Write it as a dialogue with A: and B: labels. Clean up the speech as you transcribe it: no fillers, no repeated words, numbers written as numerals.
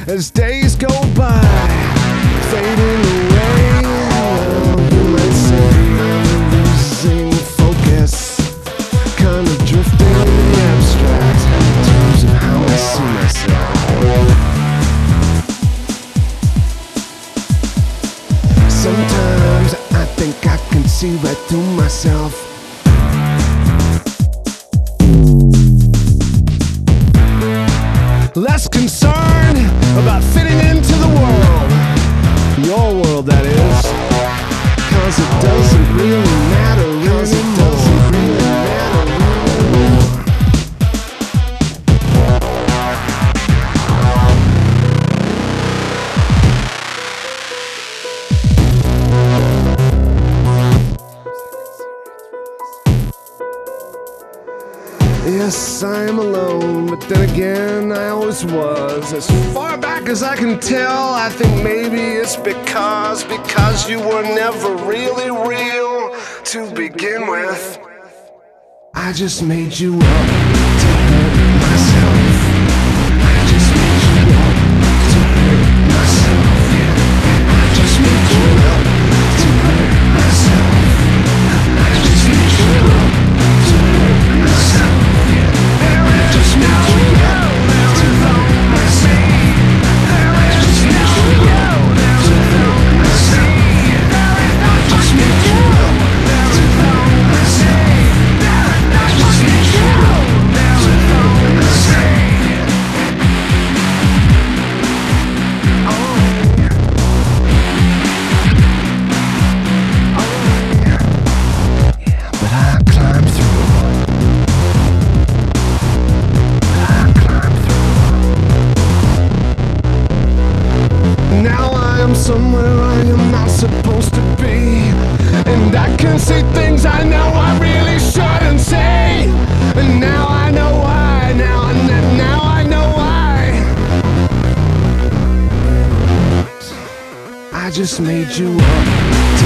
A: as days go by, fading away. You might say I'm losing focus, kind of drifting in the abstract in terms of how I see myself. Sometimes I think I can see right through myself. Less concerned about fitting into the world, your world that is, 'cause it doesn't really matter anymore. Yes, I am alone, but then again, I always was. As far back as I can tell, I think maybe it's because you were never really real to begin with. I just made you up to hurt myself. I just made you up to hurt myself. I just made you up to hurt myself. I just made you up to hurt myself. Somewhere I am not supposed to be, and I can say things I know I really shouldn't say. And now I know why. Now I know why. I just made you up.